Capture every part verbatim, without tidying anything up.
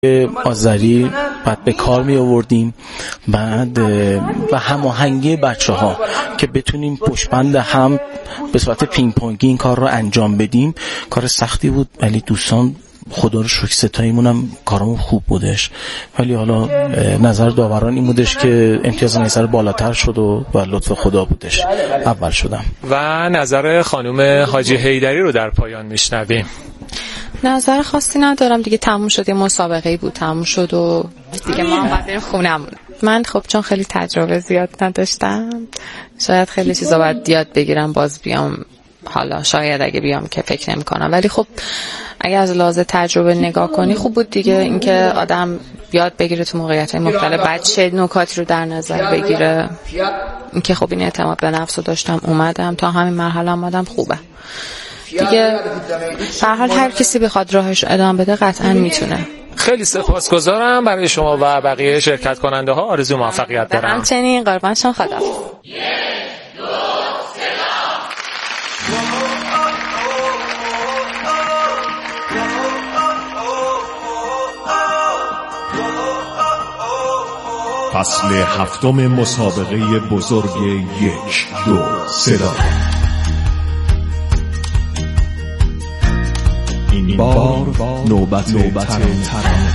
آذری بعد به کار می آوردیم، بعد و هماهنگی بچه ها که بتونیم پشتبند هم به صورت پینگ پونگی این کار رو انجام بدیم. کار سختی بود ولی دوستان خدا رو شکر ستاییمون هم کارمون خوب بودش، ولی حالا نظر داوران این بودش که امتیاز نیسر بالاتر شد و با لطف خدا بودش اول شدم. و نظر خانم حاجی حیدری رو در پایان میشنویم. نظر خاصی ندارم دیگه، تموم شد، یه مسابقه‌ای بود تموم شد و دیگه ما هم باید بریم خونمون. من خب چون خیلی تجربه زیاد نداشتم شاید خیلی چیزا باید یاد بگیرم باز بیام، حالا شاید اگه بیام که فکر نمی کنم، ولی خب اگه از لحاظ تجربه نگاه کنی خوب بود دیگه، اینکه آدم یاد بگیره تو موقعیت‌های مختلف، بعد چه نکاتی رو در نظر بگیره، اینکه خب این اعتماد به نفس رو داشتم اومدم تا همین مرحله اومدم خوبه دیگه. به هر حال هر کسی بخواد راهش ادامه بده قطعا میتونه. خیلی سپاسگزارم برای شما و بقیه شرکت کننده ها، آرزوی موفقیت دارم. همچنین قربان شما، خدا. فصل هفتم مسابقه بزرگ یک دو صدا. این بار نوبت ترانه.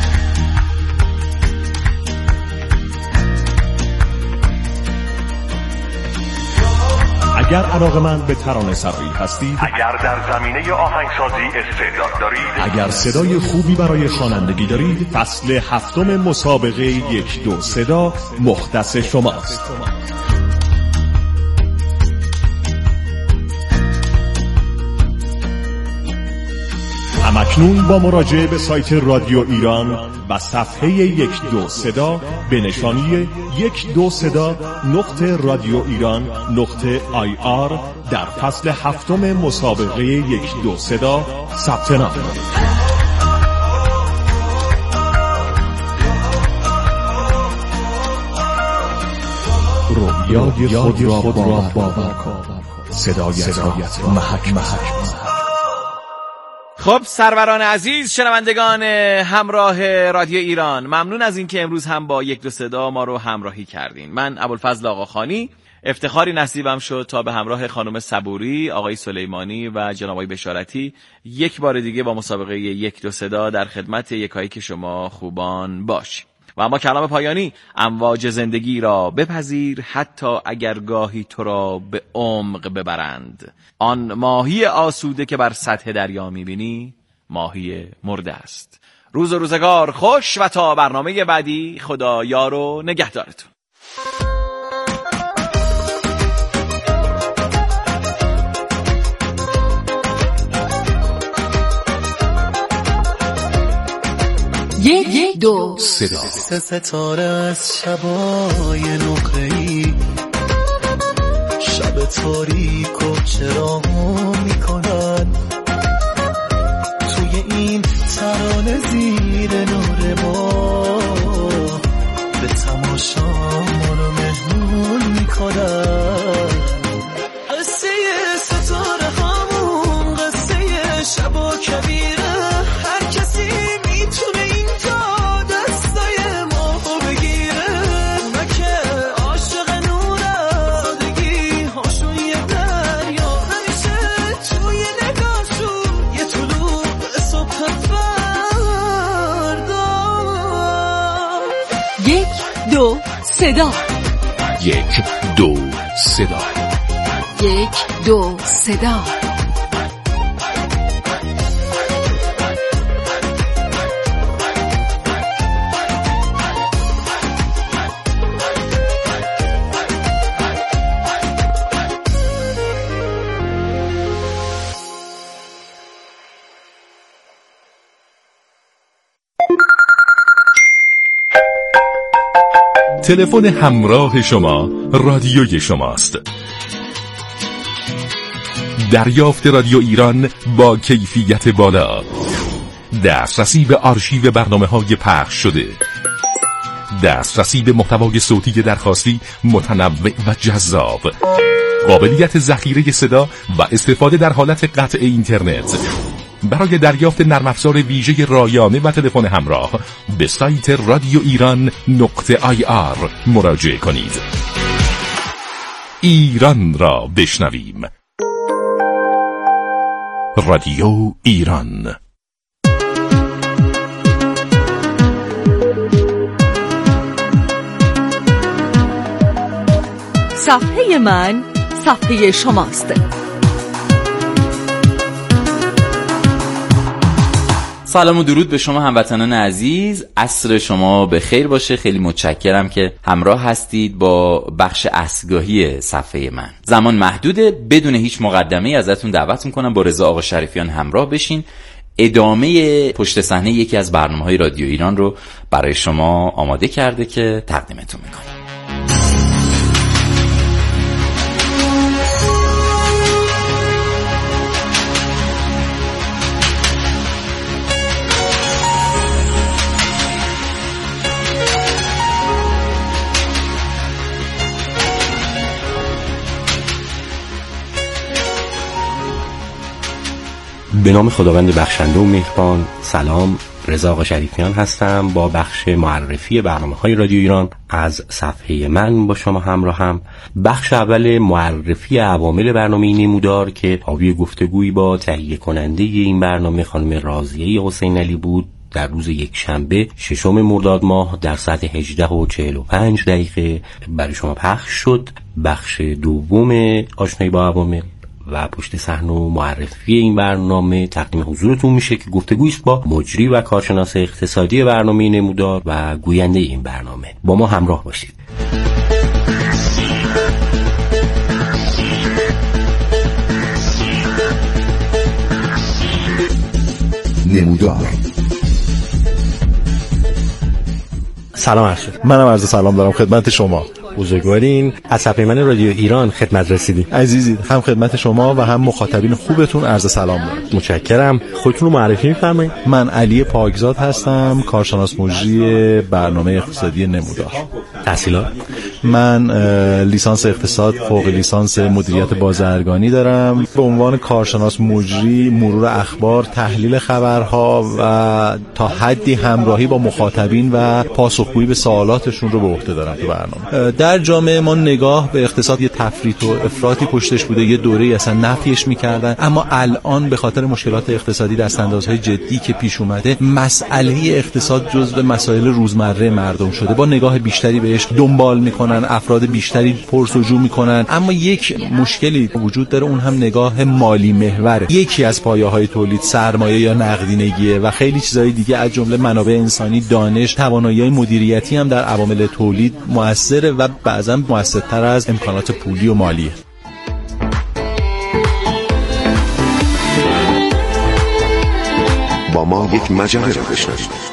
اگر علاقه‌مند به ترانه سرایی هستید، اگر در زمینه آهنگسازی استعداد دارید، اگر صدای خوبی برای خوانندگی دارید، فصل هفتم مسابقه یک دو صدا مختص شماست. همکنون با مراجعه به سایت رادیو ایران و صفحه یک دو صدا به نشانی یک دو صدا نقطه رادیو ایران نقطه آی آر در فصل هفتم مسابقه یک دو صدا ثبت نام کنید. رویای خود را باور کن، صدایت را محک محک. خب سروران عزیز، شنوندگان همراه رادیو ایران، ممنون از اینکه امروز هم با یک دو صدا ما رو همراهی کردین. من ابوالفضل آقاخانی، افتخاری نصیبم شد تا به همراه خانم صبوری، آقای سلیمانی و جناب آقای بشارتی یک بار دیگه با مسابقه یک دو صدا در خدمت یکایی که شما خوبان باش. و اما کلام پایانی، امواج زندگی را بپذیر حتی اگر گاهی تو را به عمق ببرند. آن ماهی آسوده که بر سطح دریا میبینی ماهی مرده است. روز و روزگار خوش و تا برنامه بعدی، خدا یار و نگهدارتون. یک دو صدا. سه ستاره از شبای نقره‌ای، شب تاریک و چراغو میکنن، توی این ترانه زیر نور ما به تماشا منو مهمون میکنن. قصه ستاره همون قصه شب و کبیره، هر کسی میتونه اینجا دستای ما بگیره. اونا که عاشق نوره، سادگی هاشون یه دریا، همیشه توی نگاهشون یه طلوع صبح فردا. یک دو صدا. یک دو صدا. یک دو صدا. تلفن همراه شما رادیوی شماست. دریافت رادیو ایران با کیفیت بالا، دسترسی به آرشیو برنامه‌های پخش شده، دسترسی به محتوای صوتی درخواستی متنوع و جذاب، قابلیت ذخیره صدا و استفاده در حالت قطع اینترنت، برای دریافت نرم افزار ویژه رایانه و تلفن همراه به سایت رادیو ایران نقطه آی آر مراجعه کنید. ایران را بشنویم. رادیو ایران. صفحه من صفحه شماست. سلام و درود به شما هموطنان عزیز. عصر شما به خیر باشه. خیلی متشکرم که همراه هستید با بخش عصرگاهی صفحه من. زمان محدوده، بدون هیچ مقدمه‌ای ازتون دعوت میکنم با رضا آقا شریفیان همراه بشین. ادامه پشت صحنه یکی از برنامه‌های رادیو ایران رو برای شما آماده کرده که تقدیمتون میکنم. به نام خداوند بخشنده و مهربان. سلام، رضا آقا شریفیان هستم با بخش معرفی برنامه‌های رادیو ایران از صفحه من با شما همراهم. بخش اول معرفی عوامل برنامه نمودار که حاوی گفتگویی با تهیه کننده این برنامه خانم راضیه حسین علی بود در روز یک شنبه ششم مرداد ماه در ساعت هجده و چهل و پنج دقیقه برای شما پخش شد. بخش دوم آشنایی با عوامل و پشت صحنه و معرفی این برنامه تقدیم حضورتون میشه که گفتگویی است با مجری و کارشناس اقتصادی برنامه نمودار و گوینده این برنامه. با ما همراه باشید. نمودار. سلام ارشد. منم عرض سلام دارم خدمت شما. بزرگوارین. از صفحه من رادیو ایران خدمت رسیدیم. عزیزی، هم خدمت شما و هم مخاطبین خوبتون عرض سلام دارم. متشکرم. خودتون رو معرفی می‌فرمایید. من علی پاکزاد هستم، کارشناس مجری برنامه اقتصادی نمودار. تحصیلات؟ من لیسانس اقتصاد، فوق لیسانس مدیریت بازرگانی دارم. به عنوان کارشناس مجری مرور اخبار، تحلیل خبرها و تا حدی همراهی با مخاطبین و پاسخگویی به سوالاتشون رو به عهده دارم تو برنامه. در جامعه ما نگاه به اقتصاد یه تفریط و افراطی پشتش بوده، یه دوره‌ای اصلا نفیش می‌کردن، اما الان به خاطر مشکلات اقتصادی دستاندازهای جدی که پیش اومده، مسئله اقتصاد جزو مسائل روزمره مردم شده. با نگاه بیشتری بهش دنبال می‌کنن، افراد بیشتری پرس‌وجو می‌کنن، اما یک مشکلی وجود داره، اون هم نگاه مالی محوره. یکی از پایه‌های تولید سرمایه یا نقدینگیه و خیلی چیزهای دیگه از جمله منابع انسانی، دانش، توانایی‌های مدیریتی هم در عوامل تولید مؤثره و بعضا مؤثرتر از امکانات پولی و مالیه. با ما یک مجله را بشنوید.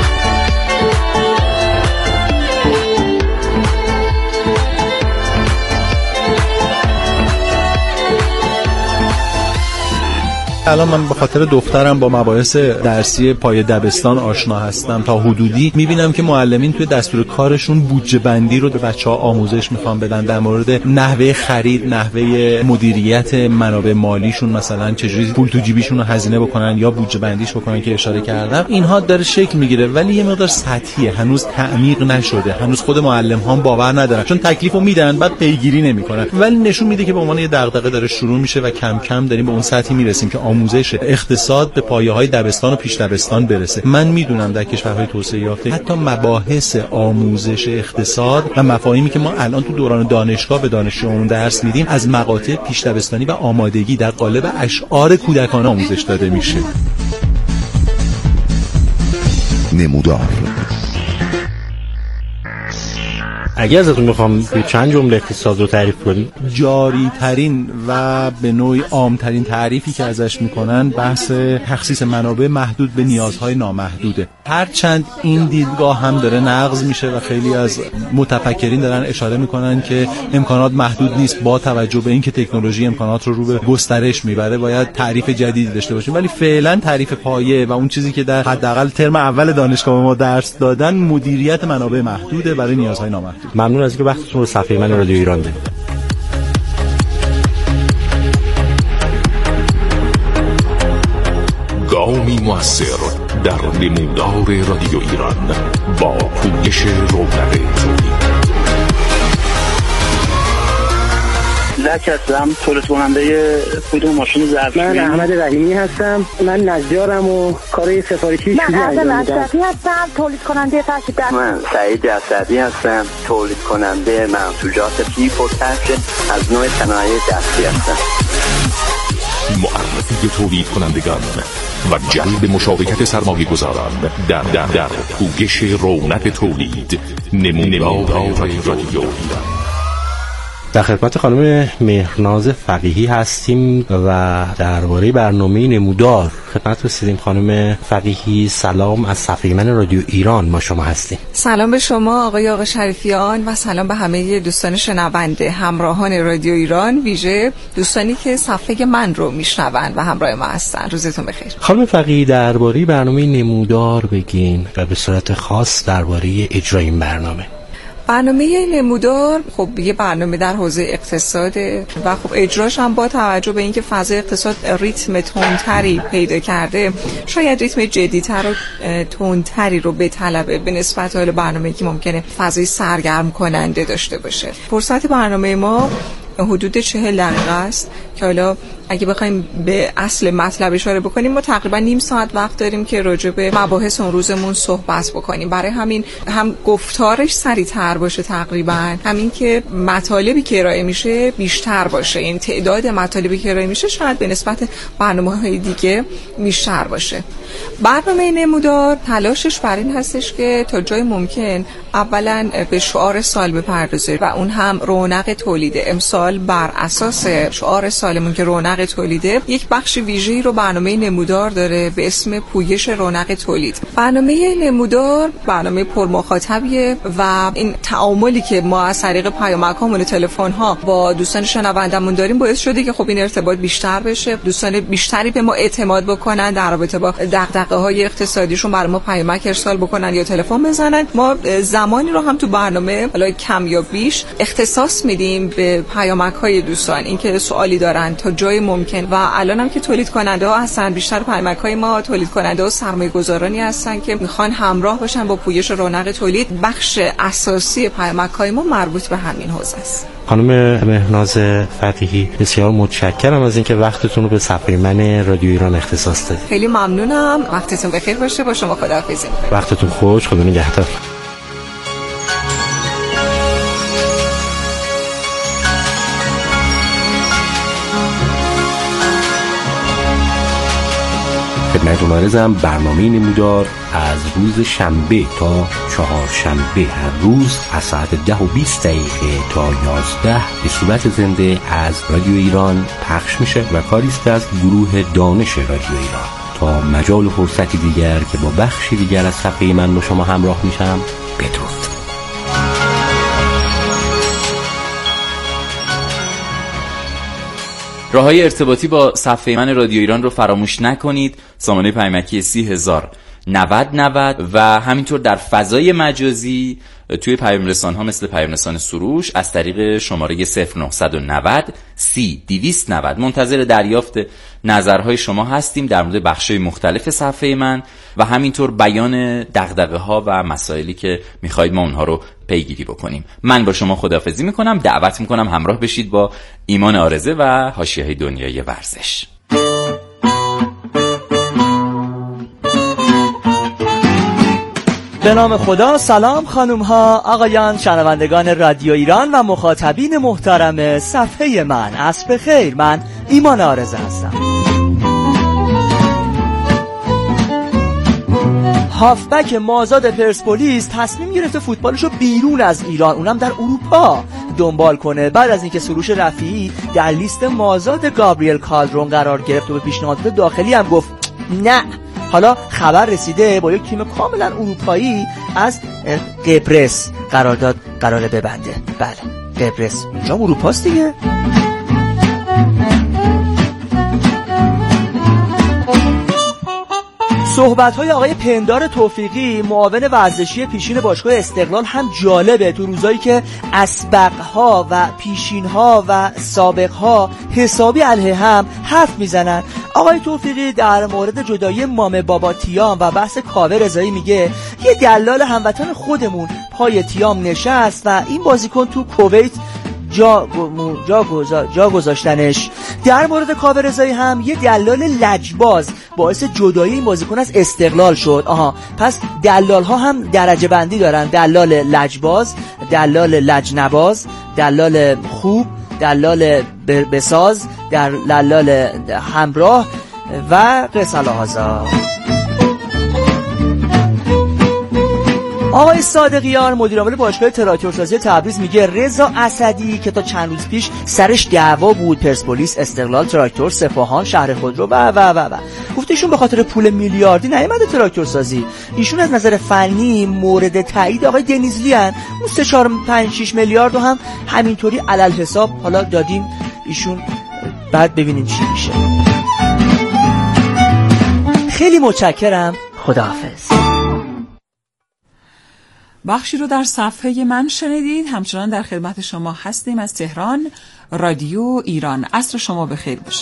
الان من به خاطر دخترم با مباحث درسی پای دبستان آشنا هستم. تا حدودی میبینم که معلمین توی دستور کارشون بودجه بندی رو به بچه‌ها آموزش میخوان بدن، در مورد نحوه خرید، نحوه مدیریت منابع مالیشون، مثلا چجوری پول تو جیبیشون رو هزینه بکنن یا بودجه بندیش بکنن که اشاره کردم. اینها داره شکل میگیره ولی یه مقدار سطحیه، هنوز تعمیق نشده. هنوز خود معلم ها باور ندارن، چون تکلیفو میدن بعد پیگیری نمیکنن، ولی نشون میده که به عنوان یه دغدغه داره شروع میشه و کم کم داریم به اون سطحی میرسیم که آموزش اقتصاد به پایه‌های دبستان و پیش دبستان برسه. من میدونم در کشورهای توسعه یافته حتی مباحث آموزش اقتصاد و مفاهیمی که ما الان تو دوران دانشگاه به دانشجویان درس میدیم از مقاطع پیش دبستانی و آمادگی در قالب اشعار کودکانه آموزش داده میشه. نمودار. اگر ازتون میخوام چند جمله اقتصاد رو تعریف کنیم، جاری ترین و به نوعی عام ترین تعریفی که ازش میکنن بحث تخصیص منابع محدود به نیازهای نامحدوده. هرچند این دیدگاه هم داره نقض میشه و خیلی از متفکرین دارن اشاره میکنن که امکانات محدود نیست، با توجه به اینکه تکنولوژی امکانات رو رو به گسترش میبره باید تعریف جدیدی داشته باشیم. ولی فعلا تعریف پایه و اون چیزی که در حداقل ترم اول دانشگاه ما درس دادن مدیریت منابع محدوده برای نیازهای نامحدود. ممنون از اینکه وقتتون رو صفحه من رادیو ایران دادید. گامی موثر در نمودار رادیو ایران با پویش رونق تولید. زک هستم، تولید کننده کدوم ماشین ظرفی. من احمد رحیمی هستم، من نجارم و کارهای سفارشی شوری انجام میدم. من اصلی هستم، تولید کننده تجهیزات. من سعید جسدی هستم، تولید کننده منسوجات پیپ و کفش از نوع صنایع دستی هستم. معرفی تولید کنندگان و جلب مشارکت سرمایه گذاران در در در پویش رونق تولید. نمودار رادیو ایران. در خدمت خانم مهرناز فقیهی هستیم و درباره برنامه نمودار خدمت رسیدیم. خانم فقیهی سلام، از صفحه من رادیو ایران ما شما هستیم. سلام به شما آقای آقا شریفیان و سلام به همه دوستان شنونده همراهان رادیو ایران، ویژه دوستانی که صفحه من رو میشنوند و همراه ما هستن. روزتون بخیر. خانم فقیهی درباره برنامه نمودار بگین و به صورت خاص درباره اجرای این برنامه. برنامه نمودار خب یه برنامه در حوزه اقتصاده و خب اجراش هم با توجه به اینکه فضای اقتصاد ریتم تندتری پیدا کرده، شاید ریتم جدی‌تر و تندتری رو بطلبه به نسبت حال برنامه‌ای که ممکنه فضای سرگرم کننده داشته باشه. فرصت برنامه ما حدود چهل دقیقه است که حالا اگه بخوایم به اصل مطلب اشاره بکنیم ما تقریبا نیم ساعت وقت داریم که راجع به مباحث اون روزمون صحبت بکنیم. برای همین هم گفتارش سریع‌تر باشه تقریبا، همین که مطالبی که ارائه میشه بیشتر باشه، این تعداد مطالبی که ارائه میشه شاید به نسبت برنامه‌های دیگه بیشتر باشه. برنامه نمودار تلاشش بر این هستش که تا جای ممکن اولا به شعار سال بپردازه و اون هم رونق تولید. امسال بر اساس شعار سالمون که رونق تولیده، یک بخش ویژه‌ای رو برنامه نمودار داره به اسم پویش رونق تولید. برنامه نمودار برنامه پرمخاطبیه و این تعاملی که ما از طریق پیامک‌هامون و تلفن‌ها با دوستان شنوندمون داریم باعث شده که خب این ارتباط بیشتر بشه، دوستان بیشتری به ما اعتماد بکنن در رابطه با دغدغه‌های اقتصادیشون برای ما پیامک ارسال بکنن یا تلفن بزنن. ما زمانی رو هم تو برنامه حالا کم یا بیش اختصاص میدیم به پیامک‌های دوستان، اینکه سوالی دارن تا جای ممکن و الان هم که تولید کننده ها هستن، بیشتر پیامک‌های ما تولید کننده و سرمایه‌گذارانی هستن که میخوان همراه باشن با پویش رونق تولید. بخش اساسی پیامک‌های ما مربوط به همین حوزه است. خانم مهرناز فقیهی بسیار متشکرم از اینکه وقتتون رو به صفحه من رادیو ایران اختصاص دادید. خیلی ممنونم، وقتتون بخیر باشه. با شما خداحافظی. وقتتون خوش، خدا نگهدار. خدمتتون عرضم برنامه نمودار از روز شنبه تا چهارشنبه هر روز از ساعت ده و بیست دقیقه تا یازده به صورت زنده از رادیو ایران پخش میشه و کاری است از گروه دانش رادیو ایران. تا مجال و فرصتی دیگر که با بخشی دیگر از صفحه من با شما همراه میشم، بدرود. راههای ارتباطی با صفحه من رادیو ایران رو فراموش نکنید. سامانه پیامکی سی هزار نود نود و همینطور در فضای مجازی توی پیام رسان ها مثل پیام رسان سروش از طریق شماره صفر نهصد و نود سی دویست و نود منتظر دریافت نظرهای شما هستیم در مورد بخش‌های مختلف صفحه من و همینطور بیان دغدغه ها و مسائلی که میخواید ما اونها رو پیگیری بکنیم. من با شما خداحافظی میکنم، دعوت میکنم همراه بشید با ایمان آرزه و حاشیه دنیای ورزش. به نام خدا. سلام خانوم ها، آقایان، شنوندگان رادیو ایران و مخاطبین محترم صفحه من. عصر بخیر، من ایمان آرزه هستم. هافبک مازاد پرسپولیس تصمیم گرفته فوتبالشو بیرون از ایران، اونم در اروپا دنبال کنه بعد از اینکه سروش رفیعی در لیست مازاد گابریل کالدرون قرار گرفت و به پیشنهادات داخلی هم گفت نه. حالا خبر رسیده با یک تیم کاملا اروپایی از قبرس قرارداد قراره ببنده. بله، قبرس اینجا اروپاست دیگه. صحبت‌های آقای پندار توفیقی معاون ورزشی پیشین باشگاه استقلال هم جالبه تو روزایی که اسبق‌ها و پیشین‌ها و سابق‌ها حسابی علیه هم حرف میزنن. آقای توفیقی در مورد جدایی مام بابا تیام و بحث کاوه رضایی میگه یه دلال هموطن خودمون پای تیام نشست و این بازیکن تو کویت جا, جا, گذا... جا گذاشتنش. در مورد کاوه رضایی هم یه دلال لجباز باعث جدایی این بازیکن از استقلال شد. آها، پس دلال ها هم درجه بندی دارن: دلال لجباز، دلال لجنباز، دلال خوب، دلال بساز، دلال همراه و قصه هازا. آقای صادقیان مدیر عامل باشگاه تراکتورسازی تبریز میگه رضا اسدی که تا چند روز پیش سرش دعوا بود، پرسپولیس، استقلال، تراکتور، سپاهان، شهر خودرو و و و و گفته ایشون به خاطر پول میلیاردی نیامده تراکتورسازی. ایشون از نظر فنی مورد تایید آقای دنیزلی ان. اون سه چهار پنج شش میلیارد رو هم همینطوری علل حساب حالا دادیم ایشون، بعد ببینیم چی میشه. خیلی متشکرم، خداحافظ. بخشی رو در صفحه من شنیدید. همچنان در خدمت شما هستیم از تهران، رادیو ایران. عصر شما بخیر باشه.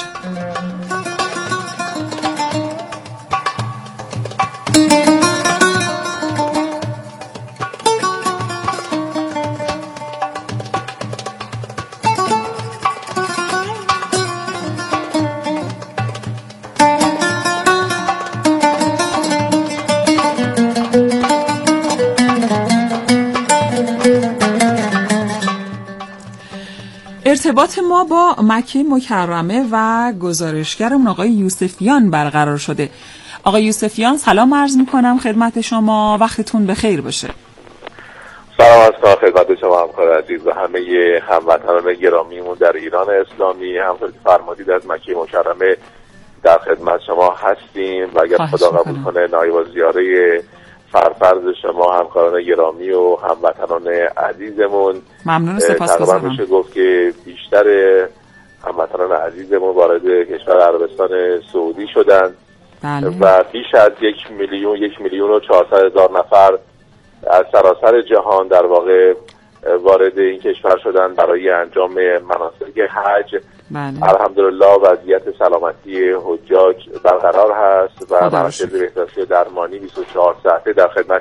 ارتباط ما با مکه مکرمه و گزارشگرمون آقای یوسفیان برقرار شده. آقای یوسفیان سلام عرض میکنم خدمت شما، وقتتون بخیر باشه. سلام از کنم خدمت شما همکار عزیز و همه هموطنان گرامیمون در ایران اسلامی. همونطور که فرمودید از مکه مکرمه در خدمت شما هستیم و اگر خدا قبول کنه نایب الزیاره سرفرض شما همکاران گرامی و هموطنان عزیزمون. ممنون، سپاسگزارم. تقریبا میشه گفت که بیشتر هموطنان عزیزمون وارد کشور عربستان سعودی شدن. بله. و بیش از یک میلیون یک میلیون و چهارصد هزار نفر از سراسر جهان در واقع وارد این کشور شدن برای انجام مناسک حج. بله. الحمدلله وضعیت سلامتی حجاج برقرار هست و مراکز بهداشتی درمانی بیست و چهار ساعته در خدمت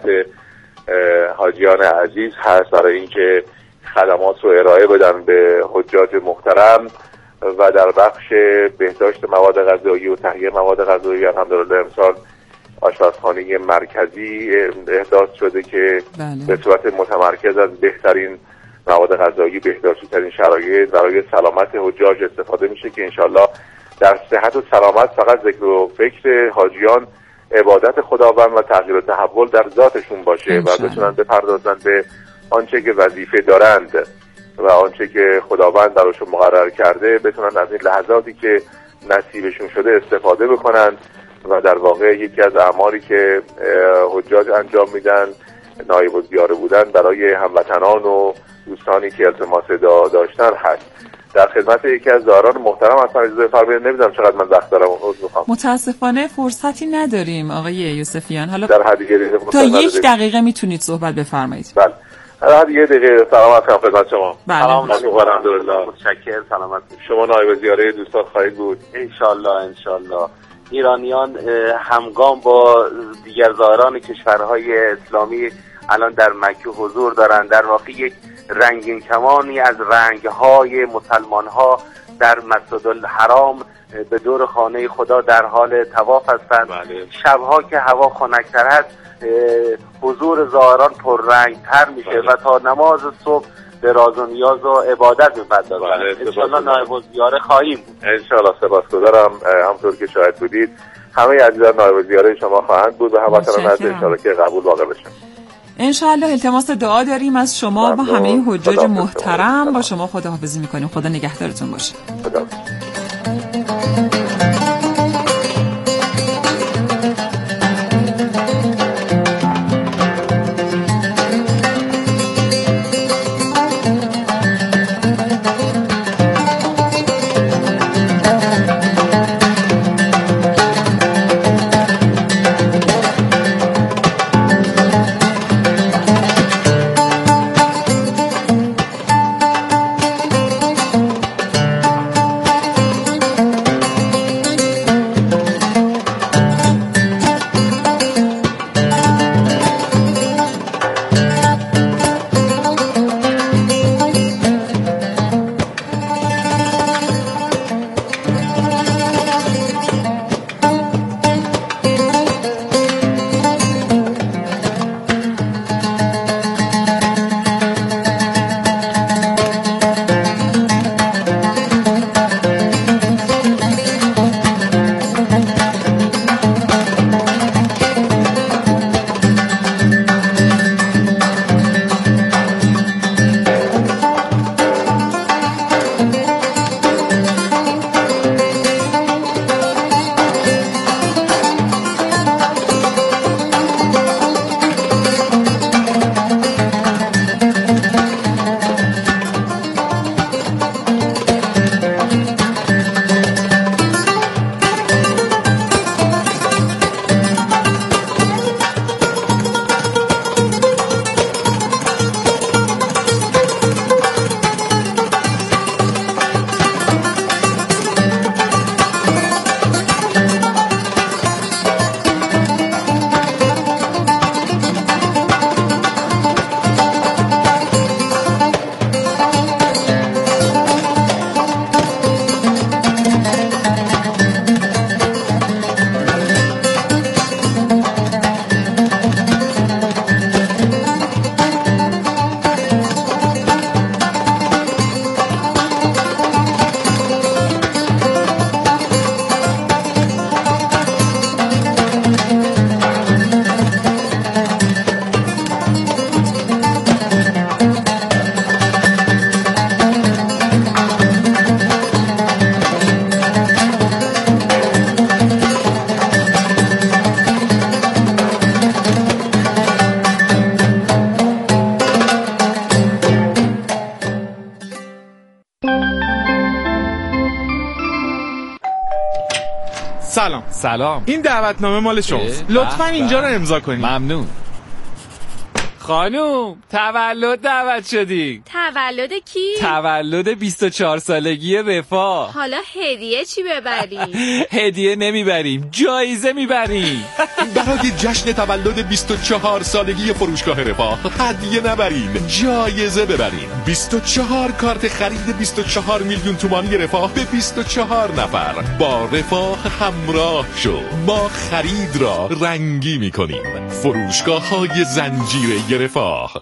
حاجیان عزیز هست برای اینکه خدمات رو ارائه بدن به حجاج محترم. و در بخش بهداشت مواد غذایی و تهیه مواد غذایی الحمدلله امسال آشپزخانه مرکزی احداث شده که بله. به صورت متمرکز از بهترین مواد غذایی، بهداشتی ترین شرایط برای سلامت حجاج استفاده میشه که انشالله در صحت و سلامت فقط ذکر و فکر حاجیان عبادت خداوند و تغییر و تحول در ذاتشون باشه و بتونن بپردازن به آنچه که وظیفه دارند و آنچه که خداوند براشون مقرر کرده، بتونن از این لحظاتی که نصیبشون شده استفاده بکنن و در واقع یکی از اعمالی که حجاج انجام میدن نایب الزیاره بودن برای هموطنان و دوستانی که التماس دا داشتن هست. در خدمت یکی از زائران محترم هستم، اجازه بفرمایید. نمیدونم چقدر من وقت دارم، عذر میخوام. متاسفانه فرصتی نداریم آقای یوسفیان. حالا در حد یه تا یک دقیقه میتونید صحبت بفرمایید. بله. در حد یه دقیقه سلام علیکم خدمت شما. سلام علیکم. الحمدلله. متشکرم. سلامت. شما نایب زیاره دوستان خواهید بود ان شاء الله. ان شاء الله ایرانیان همگام با دیگر زائران کشورهای اسلامی الان در مکه حضور دارند. در واقع یک رنگین کمانی از رنگ‌های مسلمان‌ها در مسجد الحرام به دور خانه خدا در حال طواف هستند. بله. شب‌ها که هوا خنک‌تر هست حضور زائران پررنگ‌تر میشه. بله. و تا نماز صبح به راز و نیاز و عبادت می‌پردازند. بله. انشالله نایب الزیاره خواهیم بود. انشالله. سپاسگزارم. همونطور که شاهد بودید همه عزیزان نایب الزیاره شما خواهند بود و هموطنان عزیز انشالله که قبول واقع بشه. انشالله. التماس دعا داریم از شما و همه حجاج محترم. با شما خداحافظی میکنیم. خدا نگهدارتون باشه. خدا. سلام. سلام. این دعوتنامه مال شماست. لطفاً اینجا رو امضا کنید. ممنون. خانوم تولد دعوت شدی. تولد کی؟ تولد بیست و چهار سالگی رفاه. حالا هدیه چی ببریم؟ هدیه نمیبریم، جایزه میبریم. برای جشن تولد بیست و چهار سالگی فروشگاه رفاه هدیه نبرین، جایزه ببرین. بیست و چهار کارت خرید بیست و چهار میلیون تومانی رفاه به بیست و چهار نفر. با رفاه همراه شو، ما خرید را رنگی میکنیم. فروشگاه های زنجیره رفاه.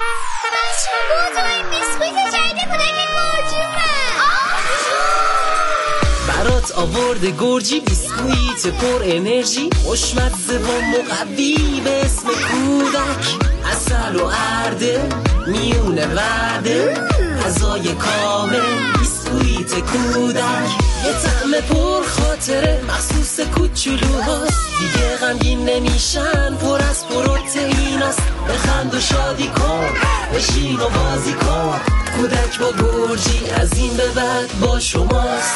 برات آورده گرجی بیسکویت پر انرژی، خوشمزه و مقوی به اسم کودک، عسل و ارده میونه وعده، غذای کامل بیسکویت کودک، یه طعم پر خاطره مخصوص کوچولوهاست، دیگه غمگین نمیشن، پر از پروتئیناست. بخند و شادی کن، بشین و بازی کن، کودک با گرجی از این به بعد با شماست.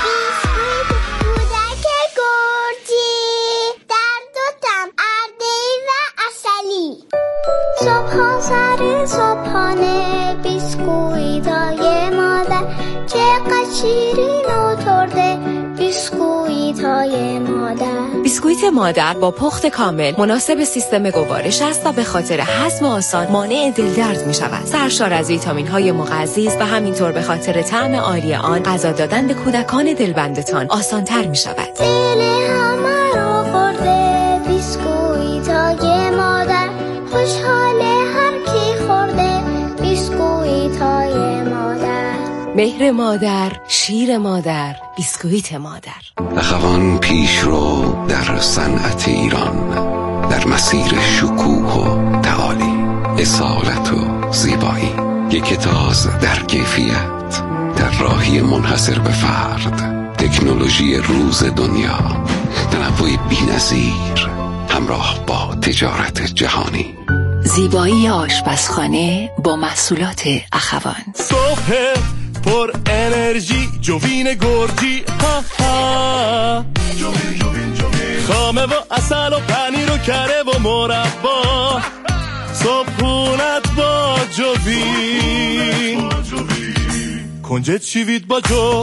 کودک گرجی در دوتم اردی و اصلی، صبح سر صبحانه بیسکویتای مادر، چقدر شیرین و ترده بیسکویتای مادر. بیسکویت مادر با پخت کامل مناسب سیستم گوارش است و به خاطر هضم آسان مانع دلدرد می شود. سرشار از ویتامین های مغذی و همینطور به خاطر طعم عالی آن غذا دادن به کودکان دلبندتان آسان تر می شود. دل همه رو خورده بیسکویتای مادر، خوشحاله هر کی خورده بیسکویتای مادر. مهر مادر، شیر مادر، بیسکویت مادر. اخوان پیش رو در صنعت ایران، در مسیر شکوه و تعالی، اصالت و زیبایی، یک تاز در کیفیت، در راهی منحصر به فرد، تکنولوژی روز دنیا، تنوع بی‌نظیر همراه با تجارت جهانی. زیبایی آشپزخانه با محصولات اخوان. صبح پر انرژی جوین گرجی، ها ها، جوین جوین جوین، خامه و عسل و پنیر و کره و مربا، صبحونت با جوین، کنجد چیوید با جو،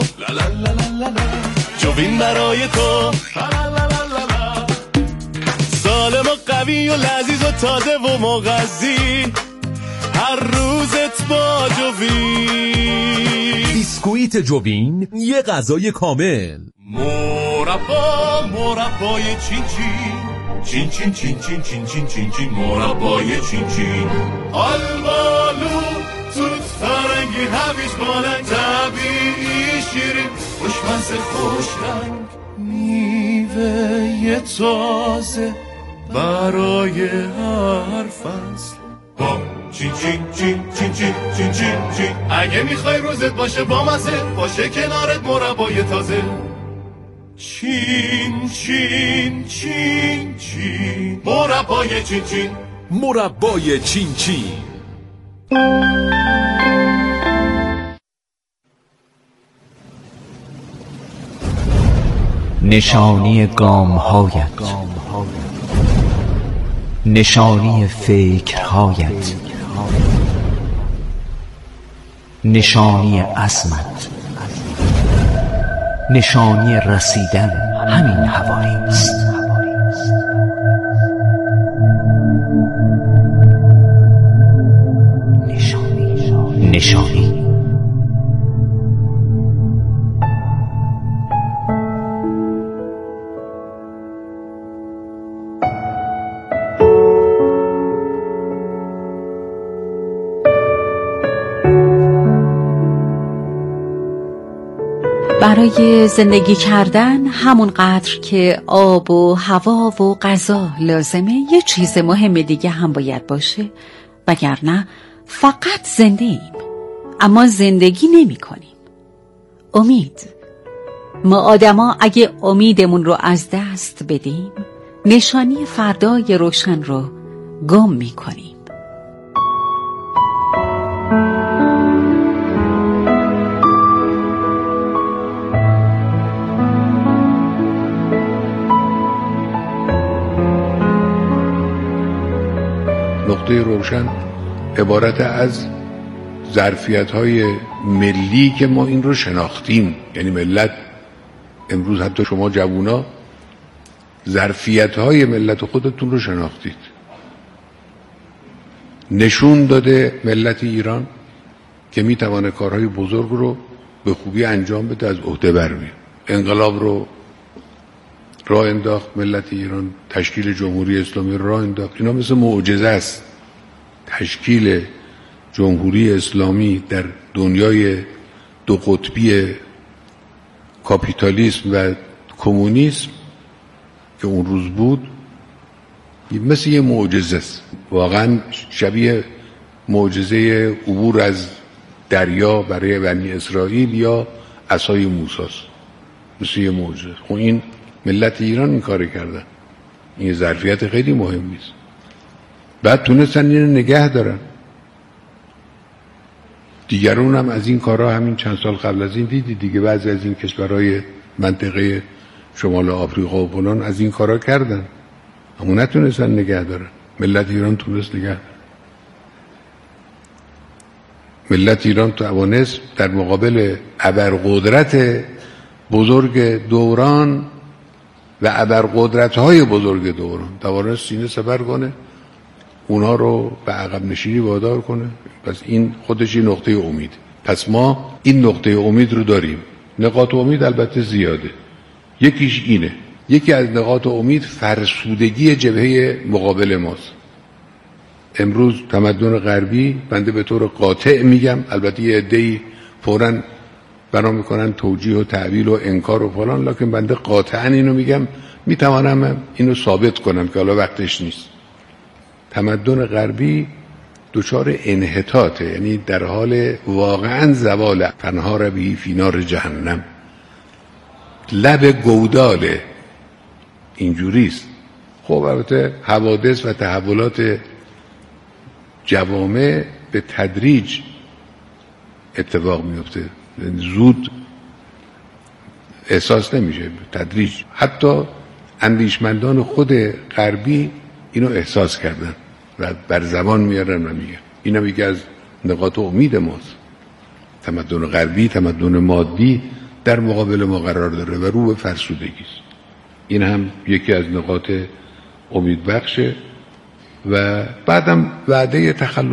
جوین برای تو، سالم و قوی و لذیذ و تازه و مغذی، هر روزت با جوین. بیسکویت جوین، یه غذای کامل. مربا مربای چین چین چین چین چین چین چین چین چین مربای چین چین، آلبالو توت فرنگی هویج بالنگ، طبیعی شیرین خوشمزه خوش رنگ، میوه تازه برای هر فصل. چین چین چین چین چین چین چین چین، اگه میخوای روزت باشه با مزه، باشه کنارت مربای تازه. چین چین چین چین مربای چین چین، مربای چین چین. نشانی گام‌هایت، نشانی فکرهایت، نشانی عزمت، نشانی رسیدن همین حوالی است. نشانی نشانی برای زندگی کردن همون قدر که آب و هوا و غذا لازمه، یه چیز مهم دیگه هم باید باشه، وگرنه فقط زنده ایم اما زندگی نمی کنیم. امید. ما آدما اگه امیدمون رو از دست بدیم، نشانی فردای روشن رو گم می کنیم. نقطه روشن عبارت از ظرفیت‌های ملی که ما این رو شناختیم. یعنی ملت امروز، حتی شما جوونا، ظرفیت‌های ملت خودتون رو شناختید. نشون داده ملت ایران که میتونه کارهای بزرگ رو به خوبی انجام بده، از عهده برمیاد. انقلاب رو راه انداخت ملت ایران، تشکیل جمهوری اسلامی رو راه انداخت. اینا مثل معجزه است. تشکیل جمهوری اسلامی در دنیای دو قطبی کاپیتالیسم و کمونیسم که اون روز بود مثل یه معجزه است. واقعا شبیه معجزه عبور از دریا برای بنی اسرائیل یا عصای موسی است. مثل یه معجزه. خب این ملت ایران این کار کردن. این ظرفیت خیلی مهمی است. بعد تونستن اینو نگه دارن. دیگرون هم از این کارها همین چند سال قبل از این دیدی دیگه، بعضی از این کشورهای منطقه شمال آفریقا و فلان از این کارها کردن، اما نتونستن نگه دارن. ملت ایران تونست نگه دارن. ملت ایران توانست در مقابل ابرقدرت بزرگ دوران و ابرقدرت‌های بزرگ دوران توانست سینه سپر کنه، اونها رو به عقب نشینی وادار کنه. پس این خودش این نقطه امید. پس ما این نقطه امید رو داریم. نقاط امید البته زیاده. یکیش اینه، یکی از نقاط امید فرسودگی جبهه مقابل ماست. امروز تمدن غربی، بنده به طور قاطع میگم، البته یه عده‌ای فوراً بنا میکنن توجیه و تعویل و انکار و فلان، لکن بنده قاطعاً اینو میگم، میتوانم اینو ثابت کنم که حالا وقتش نیست. تمدن غربی دچار انحطاطه، یعنی در حال واقعاً زوال. فنهار به فی نار جهنم، لب گوداله، اینجوریست. خب البته حوادث و تحولات جوامع به تدریج اتفاق میفته، زود احساس نمیشه، به تدریج. حتی اندیشمندان خود غربی اینو احساس کردن و بر زبان میارن و میگن. اینا میگه از نقاط امید ماست. تمدن غربی، تمدن مادی در مقابل ما قرار داره و رو به فرسودگی است. این هم یکی از نقاط امید بخشه. و بعدم وعده تخلف